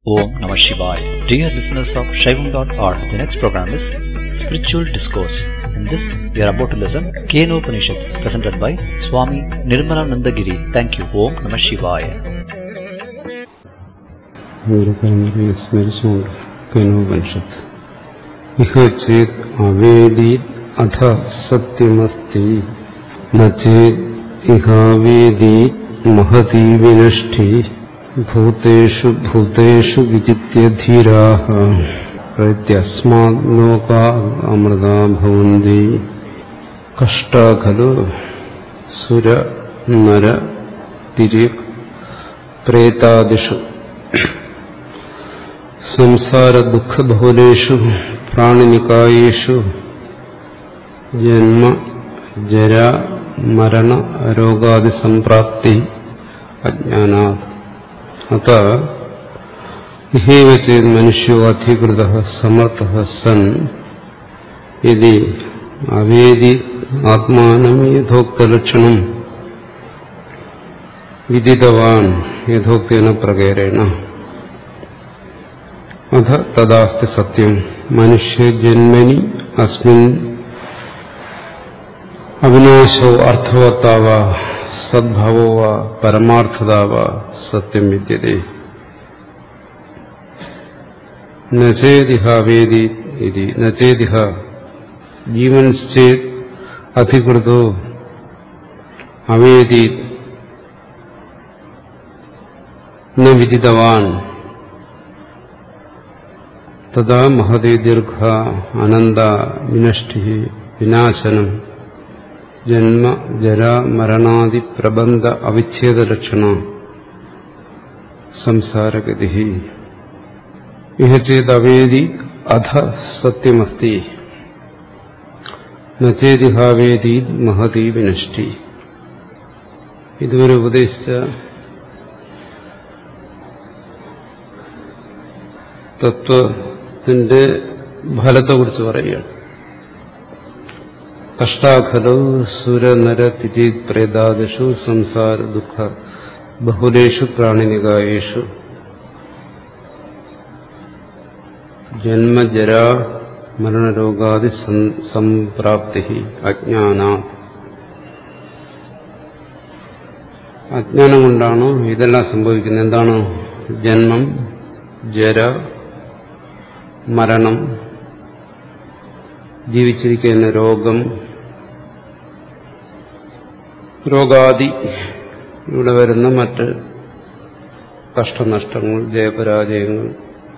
Om Namah Shivaya. Dear listeners of Shaivam.org, the next program is Spiritual Discourse. In this, we are about to listen Keno Upanishad, presented by Swami Nirmalananda Giri. Thank you. Om Namah Shivaya. Keno Upanishad. Ihachet avedit atha satyamasti nachet ihavedit mahati vinashti ഭൂതേഷു ഭൂതേഷു വിചിത്യ ധീരാഃ പ്രത്യസ്മാദ് ലോകാഃ Amrita ഭവന്തി കഷ്ടാ ഖലു സുര നര തിര്യക് പ്രേതാദിഷു സംസാര ദുഃഖബഹുലേഷു പ്രാണിനികായേഷു ജന്മ ജര മരണ രോഗാദി സംപ്രാപ്തി അജ്ഞാനാത് അത ഇഹൈവ ചേത് മനുഷ്യോ അധികൃതഃ സമർത്ഥഃ സൻ യദി അവേദി ആത്മാനം യഥോക്തലക്ഷണം വിദിതവാൻ യഥോക്തേന പ്രകാരേണ അഥ തദാസ്തി സത്യം മനുഷ്യജന്മനി അസ്മിൻ അവിനാശോ അർത്ഥവത്താവ സദ്ഭാവോ വാ പരമാർത്ഥതാവ സത്യം വിദ്യതേ നചേദിഹ വേദി ഇതി നചേദിഹ ജീവൻശ്ചേത് അധികൃതോ അവേദി ന വിദിതവാൻ തദാ മഹതേ ദീർഘ അനന്ത വിനഷ്ടി വിനാശനം ജന്മ ജര മരണാദി പ്രബന്ധ അവിച്ഛേദ ലക്ഷണ സംസാരഗതി ഇഹ ചേത് അവേദി അധ സത്യമസ്തി നചേദിഹാവേദി മഹതി വിനഷ്ടി. ഇതുവരെ ഉപദേശിച്ച തത്വത്തിന്റെ ഫലത്തെക്കുറിച്ച് പറയുകയാണ്. കഷ്ടാഖലോ സുരനര തിരി പ്രേതാദിഷു സംസാര ദുഃഖ ബഹുലേഷു പ്രാണിനികായേഷു ജന്മജരാ മരണരോഗാദി സംപ്രാപ്തി അജ്ഞാനാ. അജ്ഞാനം കൊണ്ടാണ് ഇതെല്ലാം സംഭവിക്കുന്നത്. എന്താണ്? ജന്മം, ജര, മരണം, ജീവിച്ചിരിക്കുന്ന രോഗം, രോഗാദി, ഇവിടെ വരുന്ന മറ്റ് കഷ്ടനഷ്ടങ്ങൾ, ജയപരാജയങ്ങൾ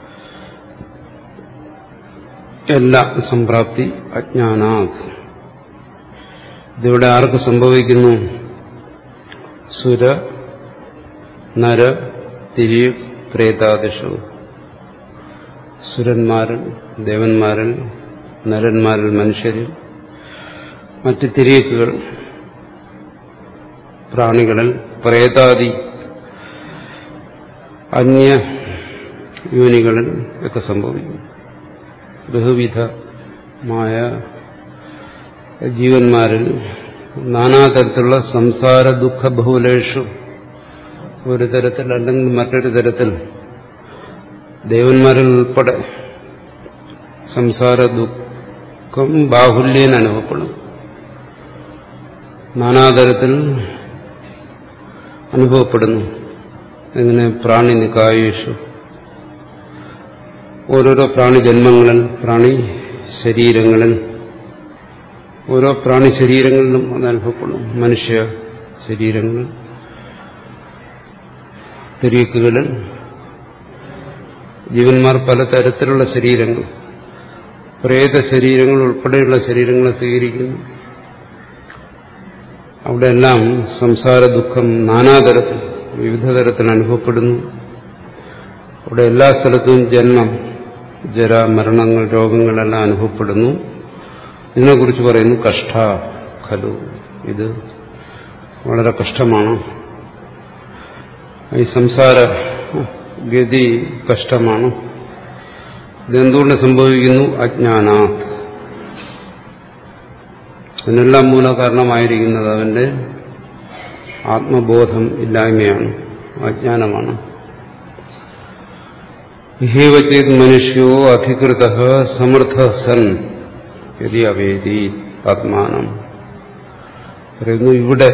എല്ലാം സംപ്രാപ്തി അജ്ഞാനാത്. ഇതിവിടെ ആർക്ക് സംഭവിക്കുന്നു? സുര നര തിരി പ്രേതാദിഷു. സുരന്മാരിൽ, ദേവന്മാരിൽ, നരന്മാരിൽ, മനുഷ്യരിൽ, മറ്റ് തിരിയക്കുകൾ, പ്രാണികളിൽ, പ്രേതാദി അന്യ യോനികളിൽ ഒക്കെ സംഭവിക്കും. ബഹുവിധമായ ജീവന്മാരിൽ നാനാതരത്തിലുള്ള സംസാര ദുഃഖ ബഹുലേഷു, ഒരു തരത്തിൽ അല്ലെങ്കിൽ മറ്റൊരു തരത്തിൽ ദേവന്മാരിൽ ഉൾപ്പെടെ സംസാര ദുഃഖം ബാഹുല്യേന അനുഭവപ്പെടും. നാനാതരത്തിൽ അനുഭവപ്പെടുന്നു. എങ്ങനെ? പ്രാണിനികായേഷു, ഓരോരോ പ്രാണി ജന്മങ്ങളിൽ, പ്രാണി ശരീരങ്ങളിൽ, ഓരോ പ്രാണി ശരീരങ്ങളിലും അത് അനുഭവപ്പെടുന്നു. മനുഷ്യ ശരീരങ്ങൾ, തിരീക്കുകളിൽ ജീവന്മാർ പലതരത്തിലുള്ള ശരീരങ്ങൾ, പ്രേത ശരീരങ്ങൾ ഉൾപ്പെടെയുള്ള ശരീരങ്ങളെ സ്വീകരിക്കുന്നു. അവിടെയെല്ലാം സംസാര ദുഃഖം നാനാതരത്തിൽ, വിവിധ തരത്തിൽ അനുഭവപ്പെടുന്നു. അവിടെ എല്ലാ സ്ഥലത്തും ജന്മം, ജര, മരണങ്ങൾ, രോഗങ്ങളെല്ലാം അനുഭവപ്പെടുന്നു. ഇതിനെക്കുറിച്ച് പറയുന്നു കഷ്ട ഖലു, ഇത് വളരെ കഷ്ടമാണ്. ഈ സംസാര ഗതി കഷ്ടമാണ്. ഇതെന്തുകൊണ്ട് സംഭവിക്കുന്നു? അജ്ഞാനാത്. അതിനെല്ലാം മൂല കാരണമായിരിക്കുന്നത് അവന്റെ ആത്മബോധം ഇല്ലായ്മയാണ്, അജ്ഞാനമാണ്. ഹേവചേത് മനുഷ്യോ അധികൃതഃ സമർത്ഥഃ സൻ യദി അവേദി ആത്മാനം. പറയുന്നു ഇവിടെ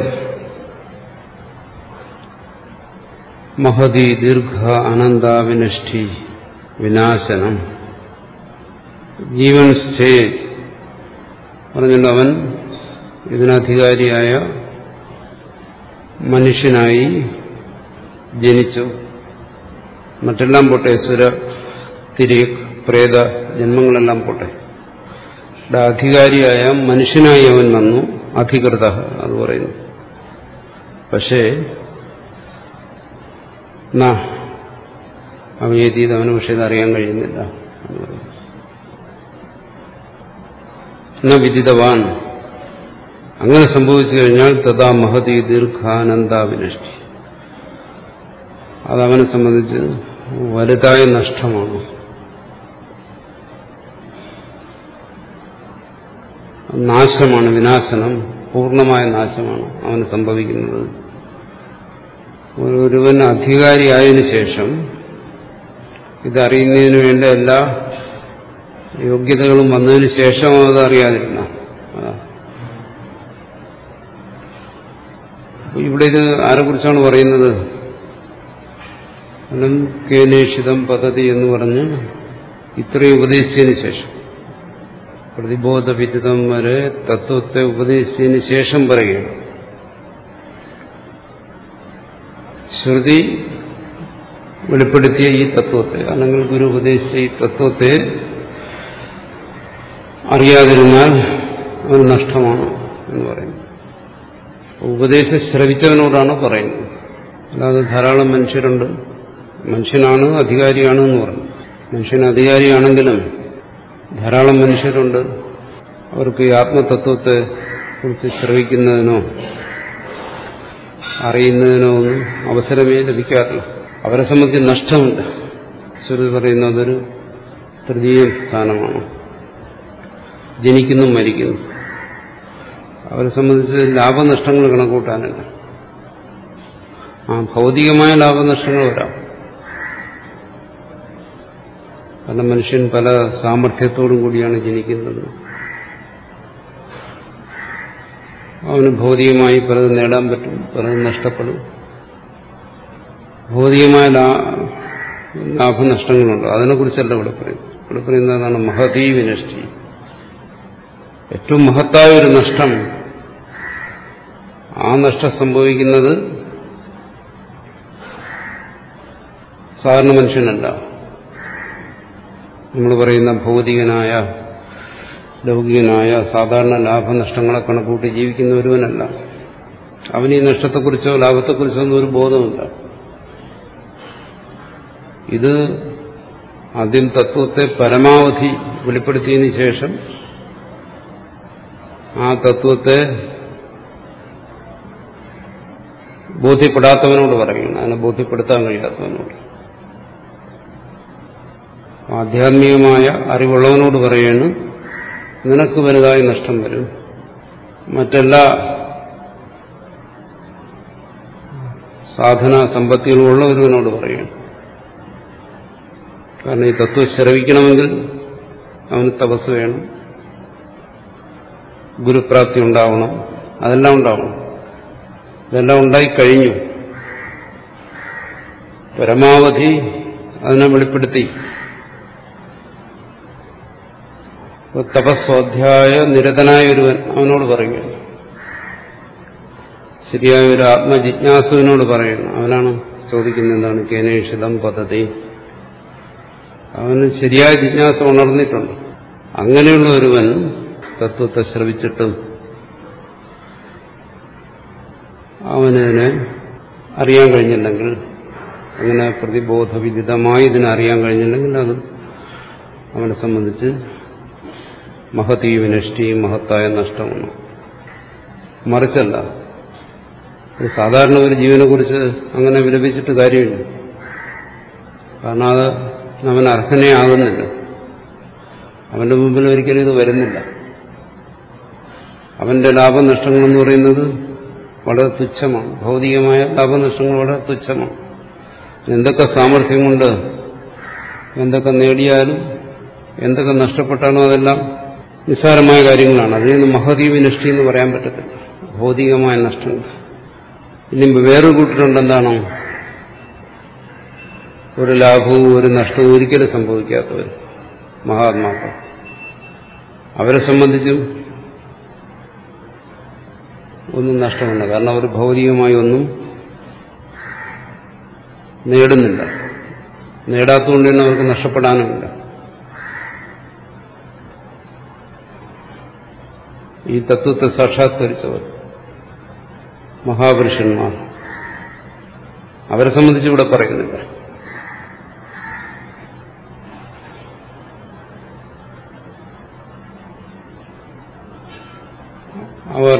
മഹതി ദീർഘ അനന്താവിനഷ്ടി വിനാശനം ജീവൻ പറഞ്ഞിട്ട് അവൻ ഇതിനധികാരിയായ മനുഷ്യനായി ജനിച്ചു. മറ്റെല്ലാം പോട്ടെ, സുര തിരിക് പ്രേത ജന്മങ്ങളെല്ലാം പോട്ടെ, ഇവിടെ അധികാരിയായ മനുഷ്യനായി അവൻ വന്നു. അധികൃത അത് പറയുന്നു. പക്ഷേ അവയേതീത് അവന് പക്ഷേ ഇതറിയാൻ കഴിയുന്നില്ല എന്ന് പറയുന്നു. വിദിതവാൻ അങ്ങനെ സംഭവിച്ചു കഴിഞ്ഞാൽ തഥാ മഹതി ദീർഘാനന്ദാവിനഷ്ടി അതവനെ സംബന്ധിച്ച് വലുതായ നഷ്ടമാണ്. നാശമാണ്, വിനാശനം, പൂർണ്ണമായ നാശമാണ് അവന് സംഭവിക്കുന്നത്. ഒരുവൻ അധികാരിയായതിനു ശേഷം ഇതറിയുന്നതിന് വേണ്ട എല്ലാ യോഗ്യതകളും വന്നതിന് ശേഷം അത് അറിയാതിരുന്ന ഇവിടെ ഇത് ആരെക്കുറിച്ചാണ് പറയുന്നത്? കേനേഷിതം പദ്ധതി എന്ന് പറഞ്ഞ് ഇത്രയും ഉപദേശിച്ചതിന് ശേഷം, പ്രതിബോധവിദിതം വരെ തത്വത്തെ ഉപദേശിച്ചതിന് ശേഷം പറയുകയാണ്. ശ്രുതി വെളിപ്പെടുത്തിയ ഈ തത്വത്തെ, അല്ലെങ്കിൽ ഗുരു ഉപദേശിച്ച ഈ തത്വത്തെ അറിയാതിരുന്നാൽ അത് നഷ്ടമാണ് എന്ന് പറയുന്നു. ഉപദേശം ശ്രവിച്ചവനോടാണ് പറയുന്നത്. അല്ലാതെ ധാരാളം മനുഷ്യരുണ്ട്, മനുഷ്യനാണ് അധികാരിയാണ് എന്ന് പറഞ്ഞു. മനുഷ്യൻ അധികാരിയാണെങ്കിലും ധാരാളം മനുഷ്യരുണ്ട്, അവർക്ക് ഈ ആത്മതത്വത്തെ കുറിച്ച് ശ്രവിക്കുന്നതിനോ അറിയുന്നതിനോ ഒന്നും അവസരമേ ലഭിക്കാറില്ല. അവരെ സംബന്ധിച്ച് നഷ്ടമില്ല. ശ്രുതി പറയുന്നതൊരു തൃതീയ സ്ഥാനമാണ്. ജനിക്കുന്നു, മരിക്കുന്നു. അവരെ സംബന്ധിച്ച് ലാഭനഷ്ടങ്ങൾ കണക്കൂട്ടാനില്ല. ഭൗതികമായ ലാഭനഷ്ടങ്ങൾ വരാം. കാരണം മനുഷ്യൻ പല സാമർഥ്യത്തോടും കൂടിയാണ് ജനിക്കുന്നത്. അവന് ഭൗതികമായി പലതും നേടാൻ പറ്റും, പലതും നഷ്ടപ്പെടും. ഭൗതികമായ ലാഭനഷ്ടങ്ങളുണ്ട്. അതിനെക്കുറിച്ചല്ല ഇവിടെ പറയുന്നത്. ഇവിടെ പറയുന്നതാണ് മഹതീ വിനഷ്ടി. ഏറ്റവും മഹത്തായ ഒരു നഷ്ടം. ആ നഷ്ടം സംഭവിക്കുന്നത് സാധാരണ മനുഷ്യനല്ല. നമ്മൾ പറയുന്ന ഭൗതികനായ, ലൗകികനായ സാധാരണ ലാഭനഷ്ടങ്ങളെ കണക്കൂട്ടി ജീവിക്കുന്ന ഒരുവനല്ല. അവന് ഈ നഷ്ടത്തെക്കുറിച്ചോ ലാഭത്തെക്കുറിച്ചോ ഒന്നും ഒരു ബോധമില്ല. ഇത് ആദ്യം തത്വത്തെ പരമാവധി വെളിപ്പെടുത്തിയതിനു ശേഷം ആ തത്വത്തെ ബോധ്യപ്പെടാത്തവനോട് പറയുന്നു, അതിനെ ബോധ്യപ്പെടുത്താൻ കഴിയാത്തവനോട്. ആധ്യാത്മികമായ അറിവുള്ളവനോട് പറയുന്നു, നിനക്ക് വലുതായി നഷ്ടം വരും. മറ്റെല്ലാ സാധന സമ്പത്തികളുമുള്ള ഒരുവനോട് പറയുന്നു. കാരണം ഈ തത്വം ശ്രവിക്കണമെങ്കിൽ അവന് തപസ് വേണം, ഗുരുപ്രാപ്തി ഉണ്ടാവണം, അതെല്ലാം ഉണ്ടാവണം. ഇതെല്ലാം ഉണ്ടായിക്കഴിഞ്ഞു. പരമാവധി അതിനെ വെളിപ്പെടുത്തി. തപസ്വാധ്യായ നിരതനായ ഒരുവൻ അവനോട് പറയുകയാണ്. ശരിയായ ഒരു ആത്മജിജ്ഞാസുവിനോട് പറയുന്നു. അവനാണ് ചോദിക്കുന്നത്, എന്താണ് കേനേഷിതം പദ്ധതി. അവന് ശരിയായ ജിജ്ഞാസ ഉണർന്നിട്ടുണ്ട്. അങ്ങനെയുള്ള ഒരുവൻ തത്വത്തെ ശ്രവിച്ചിട്ടും അവനതിനെ അറിയാൻ കഴിഞ്ഞില്ലെങ്കിൽ, അങ്ങനെ പ്രതിബോധവിദിതമായി ഇതിനെ അറിയാൻ കഴിഞ്ഞില്ലെങ്കിൽ, അത് അവനെ സംബന്ധിച്ച് മഹതീ വിനഷ്ടി, മഹത്തായ നഷ്ടമാണ്. മറിച്ചല്ല, സാധാരണ ഒരു ജീവനെക്കുറിച്ച് അങ്ങനെ വിലപിച്ചിട്ട് കാര്യമില്ല. കാരണം അത് അവൻ അർഹനേ ആകുന്നില്ല. അവന്റെ മുമ്പിൽ ഒരിക്കലും ഇത് വരുന്നില്ല. അവന്റെ ലാഭനഷ്ടങ്ങളെന്ന് പറയുന്നത് വളരെ തുച്ഛമാണ്. ഭൗതികമായ ലാഭനഷ്ടങ്ങൾ വളരെ തുച്ഛമാണ്. എന്തൊക്കെ സാമർഥ്യം കൊണ്ട് എന്തൊക്കെ നേടിയാലും എന്തൊക്കെ നഷ്ടപ്പെട്ടാലും അതെല്ലാം നിസ്സാരമായ കാര്യങ്ങളാണ്. അതിൽ നിന്ന് മഹതീ വിനഷ്ടി എന്ന് പറയാൻ പറ്റത്തില്ല. ഭൗതികമായ നഷ്ടങ്ങൾ. ഇനി വേറൊരു കൂട്ടരുണ്ട്, എന്താണോ ഒരു ലാഭവും ഒരു നഷ്ടവും ഒരിക്കലും സംഭവിക്കാത്തവർ, മഹാത്മാക്കൾ. അവരെ സംബന്ധിച്ചും ഒന്നും നഷ്ടമില്ല. കാരണം അവർ ഭൗതികമായി ഒന്നും നേടുന്നില്ല. നേടാത്തതുകൊണ്ട് തന്നെ അവർക്ക് നഷ്ടപ്പെടാനുമില്ല. ഈ തത്വത്തെ സാക്ഷാത്കരിച്ചവർ, മഹാപുരുഷന്മാർ, അവരെ സംബന്ധിച്ച് ഇവിടെ പറയുന്നില്ല. അവർ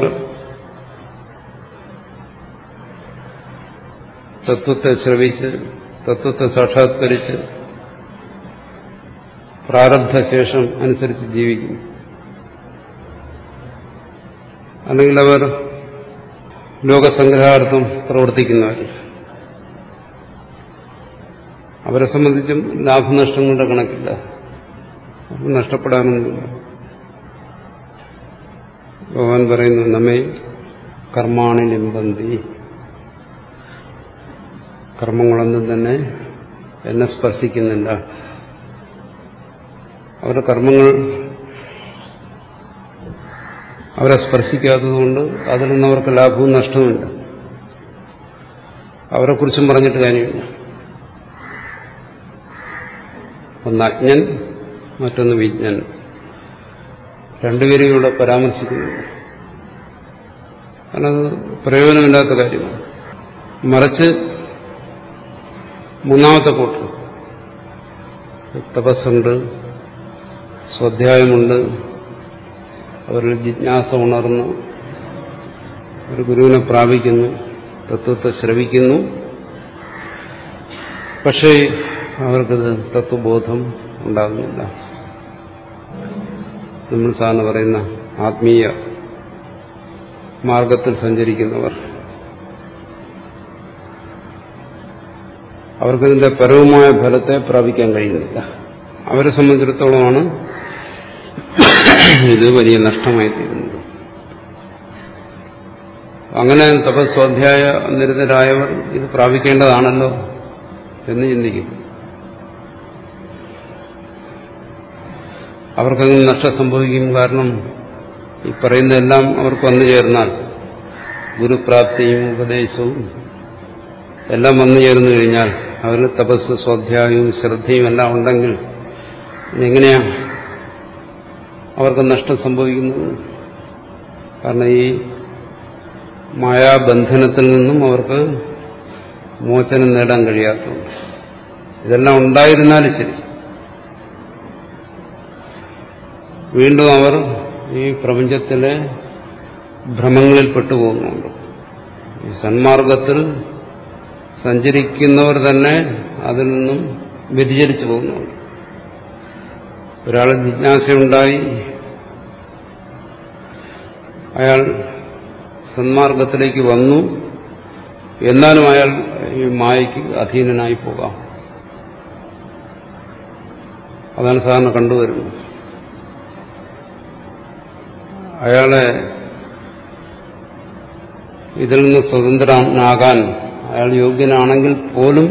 തത്വത്തെ ശ്രവിച്ച് തത്വത്തെ സാക്ഷാത്കരിച്ച് പ്രാരബ്ധശേഷം അനുസരിച്ച് ജീവിക്കും. അല്ലെങ്കിൽ അവർ ലോകസംഗ്രഹാർത്ഥം പ്രവർത്തിക്കുന്നവർ. അവരെ സംബന്ധിച്ചും ലാഭനഷ്ടങ്ങളുടെ കണക്കില്ല, നഷ്ടപ്പെടാനൊന്നുമില്ല. ഭഗവാൻ പറയുന്നു, നമ്മെ കർമാണി ലിംബന്തി, കർമ്മങ്ങളൊന്നും തന്നെ എന്നെ സ്പർശിക്കുന്നില്ല. അവരുടെ കർമ്മങ്ങൾ അവരെ സ്പർശിക്കാത്തതുകൊണ്ട് അതിൽ നിന്ന് അവർക്ക് ലാഭവും നഷ്ടവുമില്ല. അവരെക്കുറിച്ചും പറഞ്ഞിട്ട് കാര്യമില്ല. ഒന്ന് അജ്ഞൻ, മറ്റൊന്ന് വിജ്ഞൻ. രണ്ടുപേരും ഇവിടെ പരാമർശിക്കുന്നു. കാരണം അത് പ്രയോജനമില്ലാത്ത കാര്യമാണ്. മറിച്ച് മൂന്നാമത്തെ കൂട്ടർ, തപസ്സുണ്ട്, സ്വാധ്യായമുണ്ട്, അവരിൽ ജിജ്ഞാസ ഉണർന്ന് ഒരു ഗുരുവിനെ പ്രാപിക്കുന്നു, തത്വത്തെ ശ്രവിക്കുന്നു. പക്ഷേ അവർക്കത് തത്വബോധം ഉണ്ടാകുന്നില്ല. നമ്മൾ സാധാരണ പറയുന്ന ആത്മീയ മാർഗത്തിൽ സഞ്ചരിക്കുന്നവർ, അവർക്കതിന്റെ പരവുമായ ഫലത്തെ പ്രാപിക്കാൻ കഴിയുന്നില്ല. അവരെ സംബന്ധിച്ചിടത്തോളമാണ് ഇത് വലിയ നഷ്ടമായി തീരുന്നത്. അങ്ങനെ തപസ്വാധ്യായ നിരതരായവർ ഇത് പ്രാപിക്കേണ്ടതാണല്ലോ എന്ന് ചിന്തിക്കും. അവർക്കങ്ങനെ നഷ്ടം സംഭവിക്കും. കാരണം ഈ പറയുന്നതെല്ലാം അവർക്ക് വന്നു ചേർന്നാൽ, ഗുരുപ്രാപ്തിയും ഉപദേശവും എല്ലാം വന്നു ചേർന്നു കഴിഞ്ഞാൽ, അവരിൽ തപസ്, സ്വാധ്യായവും ശ്രദ്ധയും എല്ലാം ഉണ്ടെങ്കിൽ എങ്ങനെയാ അവർക്ക് നഷ്ടം സംഭവിക്കുന്നത്? കാരണം ഈ മായാബന്ധനത്തിൽ നിന്നും അവർക്ക് മോചനം നേടാൻ കഴിയാത്തതുകൊണ്ട്. ഇതെല്ലാം ഉണ്ടായിരുന്നാലും ശരി, വീണ്ടും അവർ ഈ പ്രപഞ്ചത്തിലെ ഭ്രമങ്ങളിൽ പെട്ടുപോകുന്നുണ്ട്. ഈ സന്മാർഗത്തിൽ സഞ്ചരിക്കുന്നവർ തന്നെ അതിൽ നിന്നും വ്യതിചലിച്ചു പോകുന്നുണ്ട്. ഒരാൾ ജിജ്ഞാസയുണ്ടായി, അയാൾ സന്മാർഗത്തിലേക്ക് വന്നു, എന്നാലും അയാൾ ഈ മായയ്ക്ക് അധീനനായി പോകാം. അതാണ് സാധാരണ കണ്ടുവരുന്നത്. അയാളെ ഇതിൽ നിന്ന് സ്വതന്ത്രനാകാൻ അയാൾ യോഗ്യനാണെങ്കിൽ പോലും,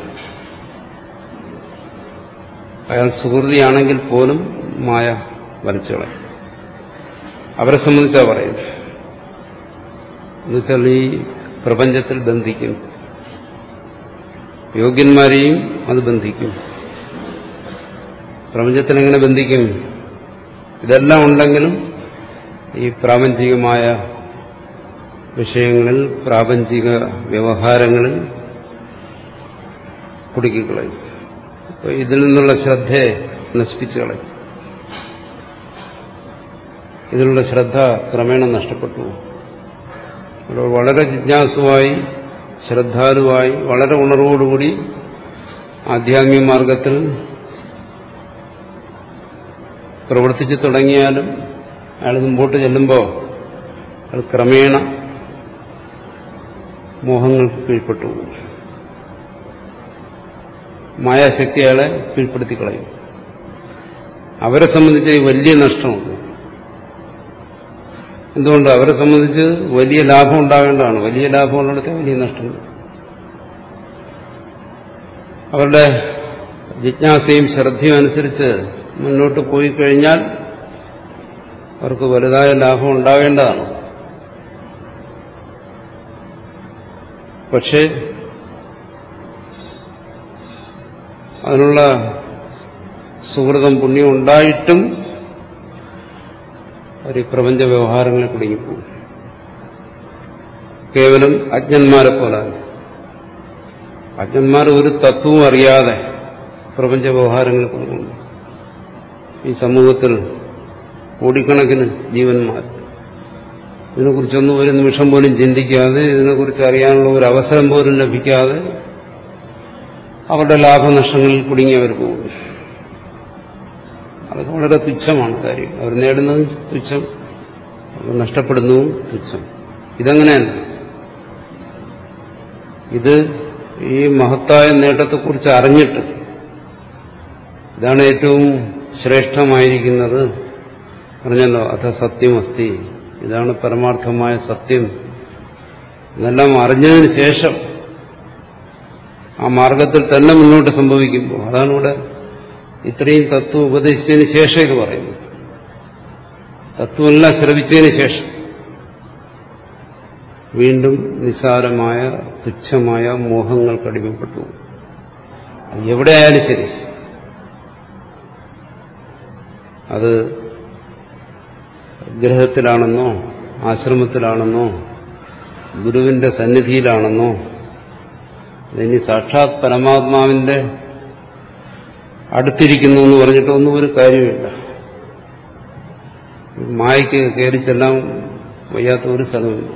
അയാൾ സുഹൃതിയാണെങ്കിൽ പോലും മായ വലിച്ചുകളെ. അവരെ സംബന്ധിച്ചാ പറയുന്നത്. എന്നുവെച്ചാൽ ഈ പ്രപഞ്ചത്തിൽ ബന്ധിക്കും, യോഗ്യന്മാരെയും അത് ബന്ധിക്കും. പ്രപഞ്ചത്തിൽ എങ്ങനെ ബന്ധിക്കും? ഇതെല്ലാം ഉണ്ടെങ്കിലും ഈ പ്രാപഞ്ചികമായ വിഷയങ്ങളിൽ, പ്രാപഞ്ചിക വ്യവഹാരങ്ങളിൽ കുടുക്കിക്കളയും. ഇതിൽ നിന്നുള്ള ശ്രദ്ധയെ നശിപ്പിച്ചു കളയും. ഇതിലുള്ള ശ്രദ്ധ ക്രമേണ നഷ്ടപ്പെട്ടു. വളരെ ജിജ്ഞാസുവായി, ശ്രദ്ധാലുവായി, വളരെ ഉണർവോടുകൂടി ആധ്യാത്മിക മാർഗത്തിൽ പ്രവർത്തിച്ചു തുടങ്ങിയാലും അയാൾ മുമ്പോട്ട് ചെല്ലുമ്പോൾ അയാൾ ക്രമേണ മോഹങ്ങൾക്ക് കീഴ്പ്പെട്ടു പോകും. മായാശക്തി അയാളെ കീഴ്പ്പെടുത്തി കളയും. അവരെ സംബന്ധിച്ച് വലിയ നഷ്ടമുണ്ട്. എന്തുകൊണ്ട്? അവരെ സംബന്ധിച്ച് വലിയ ലാഭം ഉണ്ടാകേണ്ടതാണ്. വലിയ ലാഭം ഉള്ളിടത്തെ വലിയ നഷ്ടമുണ്ട്. അവരുടെ ജിജ്ഞാസയും ശ്രദ്ധയും അനുസരിച്ച് മുന്നോട്ട് പോയി കഴിഞ്ഞാൽ അവർക്ക് വലുതായ ലാഭം ഉണ്ടാകേണ്ടതാണ്. പക്ഷേ അതിനുള്ള സുഹൃതം പുണ്യം ഉണ്ടായിട്ടും അവർ പ്രപഞ്ച വ്യവഹാരങ്ങളിൽ കുടുങ്ങിപ്പോകും. കേവലം അജ്ഞന്മാരെ പോലാണ്. അജ്ഞന്മാർ ഒരു തത്വവും അറിയാതെ പ്രപഞ്ച വ്യവഹാരങ്ങളിൽ കുടുങ്ങുന്നു. ഈ സമൂഹത്തിൽ കോടിക്കണക്കിന് ജീവന്മാർ ഇതിനെക്കുറിച്ചൊന്നും ഒരു നിമിഷം പോലും ചിന്തിക്കാതെ, ഇതിനെക്കുറിച്ച് അറിയാനുള്ള ഒരു അവസരം പോലും ലഭിക്കാതെ അവരുടെ ലാഭനഷ്ടങ്ങളിൽ കുടുങ്ങി അവർ പോകുന്നു. അതൊക്കെ വളരെ തുച്ഛമാണ് കാര്യം. അവർ നേടുന്നത് തുച്ഛം, അവർ നഷ്ടപ്പെടുന്നതും തുച്ഛം. ഇതെങ്ങനെയല്ല. ഇത് ഈ മഹത്തായ നേട്ടത്തെക്കുറിച്ച് അറിഞ്ഞിട്ട് ഇതാണ് ഏറ്റവും ശ്രേഷ്ഠമായിരിക്കുന്നത്. പറഞ്ഞല്ലോ, അഥ സത്യമസ്തി, ഇതാണ് പരമാർത്ഥമായ സത്യം എന്നെല്ലാം അറിഞ്ഞതിന് ശേഷം ആ മാർഗത്തിൽ തന്നെ മുന്നോട്ട് സംഭവിക്കുമ്പോൾ, അതാണ് ഇവിടെ ഇത്രയും തത്വം ഉപദേശിച്ചതിന് ശേഷം ഇത് പറയുന്നു. തത്വമെല്ലാം ശ്രവിച്ചതിന് ശേഷം വീണ്ടും നിസ്സാരമായ തുച്ഛമായ മോഹങ്ങൾക്ക് അടിമപ്പെട്ടു. എവിടെയായാലും ശരി, അത് ഗൃഹത്തിലാണെന്നോ ആശ്രമത്തിലാണെന്നോ ഗുരുവിന്റെ സന്നിധിയിലാണെന്നോ, ഇനി സാക്ഷാത് പരമാത്മാവിന്റെ അടുത്തിരിക്കുന്നു എന്ന് പറഞ്ഞിട്ടൊന്നും ഒരു കാര്യമില്ല. മായയ്ക്ക് കയറി ചെല്ലാൻ വയ്യാത്ത ഒരു സ്ഥലമില്ല.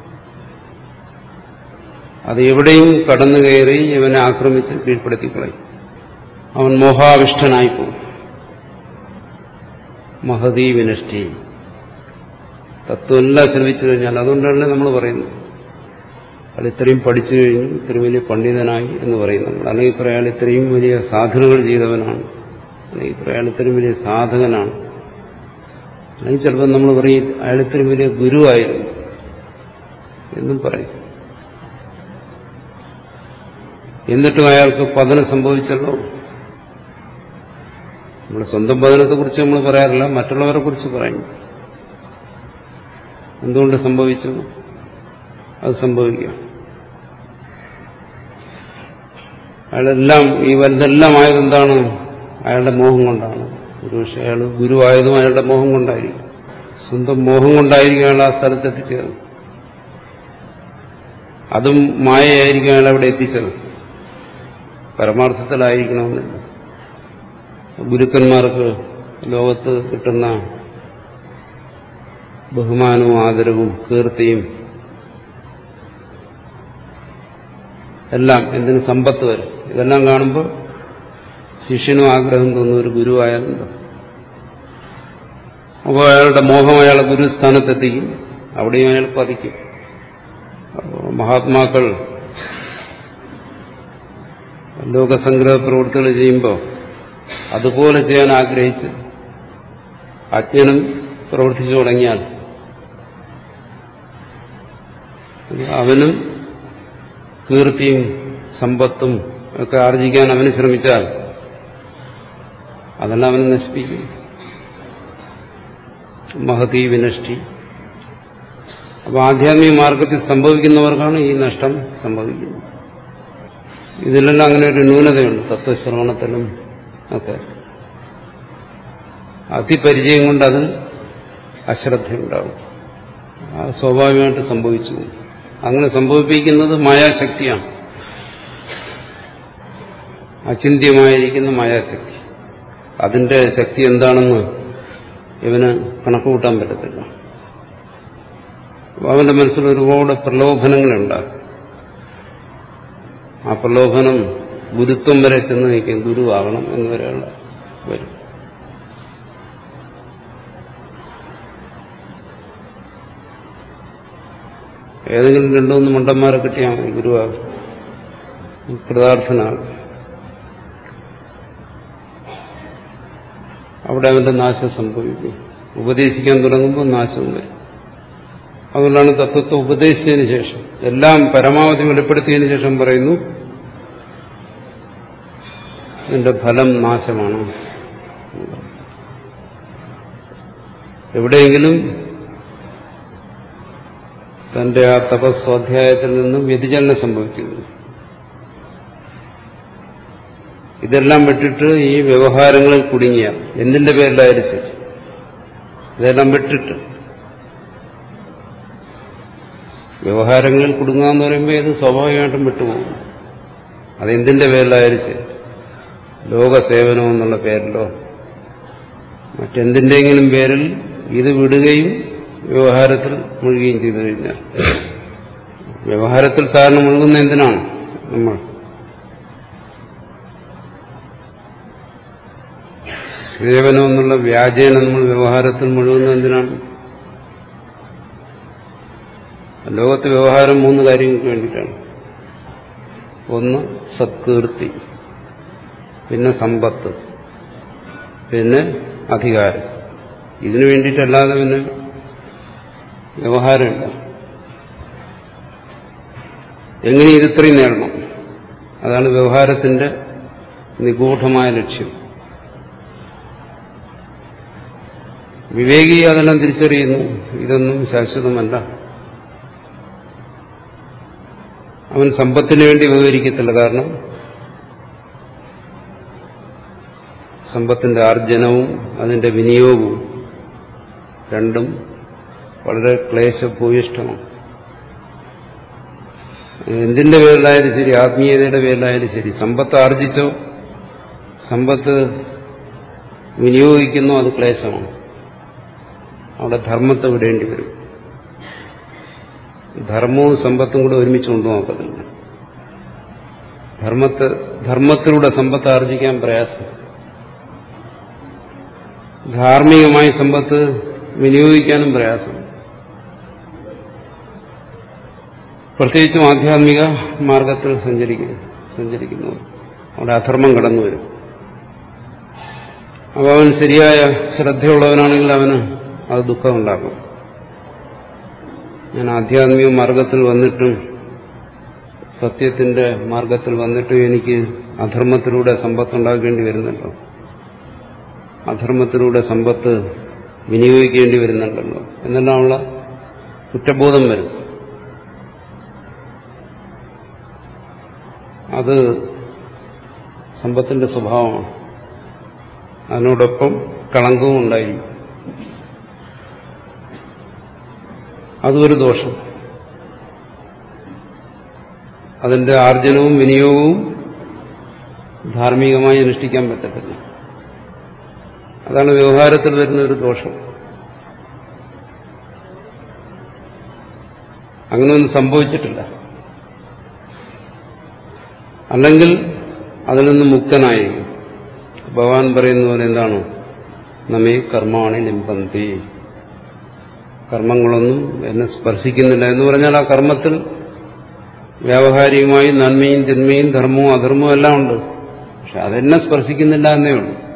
അത് എവിടെയും കടന്നു കയറി ഇവനെ ആക്രമിച്ച് കീഴ്പ്പെടുത്തിക്കളയും. അവൻ മോഹാവിഷ്ടനായിപ്പോകും. മഹതീ വിനഷ്ടി. തത്വമെല്ലാം ശ്രമിച്ചു കഴിഞ്ഞാൽ, അതുകൊണ്ടല്ലേ നമ്മൾ പറയുന്നത് അയാൾ ഇത്രയും പഠിച്ചു കഴിഞ്ഞു, ഇത്രയും വലിയ പണ്ഡിതനായി എന്ന് പറയുന്നത്. അല്ലെങ്കിൽ ഇപ്പോൾ അയാൾ ഇത്രയും വലിയ സാധനകൾ ചെയ്തവനാണ്, അല്ലെങ്കിൽ ഇപ്പോൾ അയാൾ ഇത്രയും വലിയ സാധകനാണ്, അല്ലെങ്കിൽ ചിലപ്പോൾ നമ്മൾ പറയും അയാൾ ഇത്രയും വലിയ ഗുരുവായിരുന്നു എന്നും പറയും. എന്നിട്ടും അയാൾക്ക് പതനം സംഭവിച്ചല്ലോ. നമ്മുടെ സ്വന്തം പതനത്തെക്കുറിച്ച് നമ്മൾ പറയാറില്ല, മറ്റുള്ളവരെ കുറിച്ച് പറയും. എന്തുകൊണ്ട് സംഭവിച്ചു? അത് സംഭവിക്കാം. അയാളെല്ലാം ഈ വലുതെല്ലാം ആയതെന്താണ്? അയാളുടെ മോഹം കൊണ്ടാണ്. ഒരുപക്ഷെ അയാൾ ഗുരുവായതും അയാളുടെ മോഹം കൊണ്ടായിരിക്കും. സ്വന്തം മോഹം കൊണ്ടായിരിക്കും അയാൾ ആ സ്ഥലത്തെത്തിച്ചത്. അതും മായയായിരിക്കും അയാൾ അവിടെ എത്തിച്ചത്, പരമാർത്ഥത്തിലായിരിക്കണമെന്നില്ല. ഗുരുക്കന്മാർക്ക് ലോകത്ത് കിട്ടുന്ന ബഹുമാനവും ആദരവും കീർത്തിയും എല്ലാം, എന്തിന് സമ്പത്ത് വരും, ഇതെല്ലാം കാണുമ്പോൾ ശിഷ്യനും ആഗ്രഹം തോന്നുന്ന ഒരു ഗുരുവായാലുണ്ട്. അപ്പോൾ അയാളുടെ മോഹം അയാളെ ഗുരുസ്ഥാനത്തെത്തിക്കും, അവിടെയും അയാൾ പതിക്കും. മഹാത്മാക്കൾ ലോകസംഗ്രഹ പ്രവൃത്തികൾ ചെയ്യുമ്പോൾ അതുപോലെ ചെയ്യാൻ ആഗ്രഹിച്ച് അജ്ഞനും പ്രവർത്തിച്ചു തുടങ്ങിയാൽ അവനും കീർത്തിയും സമ്പത്തും ഒക്കെ ആർജിക്കാൻ അവന് ശ്രമിച്ചാൽ അതെല്ലാം അവനെ നശിപ്പിക്കും. മഹതീ വിനഷ്ടി. അപ്പോൾ ആധ്യാത്മിക മാർഗത്തിൽ സംഭവിക്കുന്നവർക്കാണ് ഈ നഷ്ടം സംഭവിക്കുന്നത്. ഇതിലെല്ലാം അങ്ങനെ ഒരു ന്യൂനതയുണ്ട്. തത്വശ്രവണത്തിലും ഒക്കെ അതിപരിചയം കൊണ്ട് അതിൽ അശ്രദ്ധയുണ്ടാവും. അത് സ്വാഭാവികമായിട്ട് സംഭവിച്ചു. അങ്ങനെ സംഭവിപ്പിക്കുന്നത് മായാശക്തിയാണ്, അചിന്ത്യമായിരിക്കുന്ന മായാശക്തി. അതിന്റെ ശക്തി എന്താണെന്ന് ഇവന് കണക്കുകൂട്ടാൻ പറ്റത്തില്ല. അവന്റെ മനസ്സിൽ ഒരുപാട് പ്രലോഭനങ്ങളുണ്ടാകും. ആ പ്രലോഭനം ഗുരുത്വം വരെ ചെന്ന് നിൽക്കും. ഗുരുവാകണം എന്നുവരെയുള്ള വരും. ഏതെങ്കിലും രണ്ടു മൂന്ന് മണ്ടന്മാരെ കിട്ടിയാൽ മതി, ഗുരുവാകും, കൃതാർത്ഥനാകും. അവിടെ അവന്റെ നാശം സംഭവിക്കും. ഉപദേശിക്കാൻ തുടങ്ങുമ്പോൾ നാശം വരും. അതുകൊണ്ടാണ് തത്വത്തെ ഉപദേശിച്ചതിന് ശേഷം, എല്ലാം പരമാവധി വെളിപ്പെടുത്തിയതിനു ശേഷം പറയുന്നു ഇതിന്റെ ഫലം നാശമാണ്. എവിടെയെങ്കിലും തന്റെ ആ തപസ്വാധ്യായത്തിൽ നിന്നും വ്യതിചലനം സംഭവിച്ചിരുന്നു. ഇതെല്ലാം വിട്ടിട്ട് ഈ വ്യവഹാരങ്ങളിൽ കുടുങ്ങിയ എന്തിന്റെ പേരിലായാലും ശരി, ഇതെല്ലാം വിട്ടിട്ട് വ്യവഹാരങ്ങളിൽ കുടുങ്ങുക എന്ന് പറയുമ്പോൾ ഇത് സ്വാഭാവികമായിട്ടും വിട്ടുപോകും. അതെന്തിന്റെ പേരിലായാലും ശരി, ലോകസേവനം എന്നുള്ള പേരിലോ മറ്റെന്തിന്റെയെങ്കിലും പേരിൽ ഇത് വിടുകയും വ്യവഹാരത്തിൽ മുഴുകുകയും ചെയ്തു കഴിഞ്ഞാൽ, വ്യവഹാരത്തിൽ സാധാരണ മുഴുകുന്ന എന്തിനാണ്? നമ്മൾ സേവനം എന്നുള്ള വ്യാജേന നമ്മൾ വ്യവഹാരത്തിൽ മുഴുകുന്ന എന്തിനാണ്? ലോകത്ത് വ്യവഹാരം 3 കാര്യങ്ങൾക്ക് വേണ്ടിയിട്ടാണ്. ഒന്ന് സത്കീർത്തി, പിന്നെ സമ്പത്ത്, പിന്നെ അധികാരം. ഇതിനു വേണ്ടിയിട്ടല്ലാതെ പിന്നെ വ്യവഹാരമില്ല. എങ്ങനെ ഇതിത്രയും നേടണം? അതാണ് വ്യവഹാരത്തിന്റെ നിഗൂഢമായ ലക്ഷ്യം. വിവേകി അതെല്ലാം തിരിച്ചറിയുന്നു, ഇതൊന്നും ശാശ്വതമല്ല. അവൻ സമ്പത്തിന് വേണ്ടി വ്യവഹരിക്കത്തില്ല. കാരണം സമ്പത്തിന്റെ ആർജനവും അതിന്റെ വിനിയോഗവും രണ്ടും വളരെ ക്ലേശഭൂയിഷ്ഠമാണ്. എന്തിന്റെ പേരിലായാലും ശരി, ആത്മീയതയുടെ പേരിലായാലും ശരി, സമ്പത്ത് ആർജിച്ചോ സമ്പത്ത് വിനിയോഗിക്കുന്നോ അത് ക്ലേശമാണ്. അവിടെ ധർമ്മത്തെ വിടേണ്ടി വരും. ധർമ്മവും സമ്പത്തും കൂടെ ഒരുമിച്ച് കൊണ്ടുപോകത്തില്ല. ധർമ്മത്തിലൂടെ സമ്പത്ത് ആർജിക്കാൻ പ്രയാസം. ധാർമ്മികമായി സമ്പത്ത് വിനിയോഗിക്കാനും പ്രയാസം. പ്രത്യേകിച്ചും ആധ്യാത്മിക മാർഗത്തിൽ സഞ്ചരിക്കുന്നു. അവിടെ അധർമ്മം കടന്നു വരും. അപ്പോൾ അവൻ ശരിയായ ശ്രദ്ധയുള്ളവനാണെങ്കിൽ അവന് അത് ദുഃഖമുണ്ടാക്കും. ഞാൻ ആധ്യാത്മിക മാർഗത്തിൽ വന്നിട്ടും സത്യത്തിന്റെ മാർഗത്തിൽ വന്നിട്ടും എനിക്ക് അധർമ്മത്തിലൂടെ സമ്പത്തുണ്ടാക്കേണ്ടി വരുന്നുണ്ടോ, അധർമ്മത്തിലൂടെ സമ്പത്ത് വിനിയോഗിക്കേണ്ടി വരുന്നുണ്ടല്ലോ എന്നെല്ലാമുള്ള കുറ്റബോധം വരും. അത് സമ്പത്തിന്റെ സ്വഭാവമാണ്. അതിനോടൊപ്പം കളങ്കവും ഉണ്ടായിരിക്കും. അതൊരു ദോഷം. അതിന്റെ ആർജനവും വിനിയോഗവും ധാർമ്മികമായി അനുഷ്ഠിക്കാൻ പറ്റത്തില്ല. അതാണ് വ്യവഹാരത്തിൽ വരുന്ന ഒരു ദോഷം. അങ്ങനെയൊന്നും സംഭവിച്ചിട്ടില്ല. അല്ലെങ്കിൽ അതിൽ നിന്ന് മുക്തനായി ഭഗവാൻ പറയുന്ന പോലെ എന്താണ്, നമ്മെ കർമാണി ലിംപന്തി, കർമ്മങ്ങളൊന്നും എന്നെ സ്പർശിക്കുന്നില്ല എന്ന് പറഞ്ഞാൽ ആ കർമ്മത്തിൽ വ്യാവഹാരികമായി നന്മയും തിന്മയും ധർമ്മവും അധർമ്മവും എല്ലാം ഉണ്ട്. പക്ഷെ അതെന്നെ സ്പർശിക്കുന്നില്ല എന്നേ ഉള്ളൂ.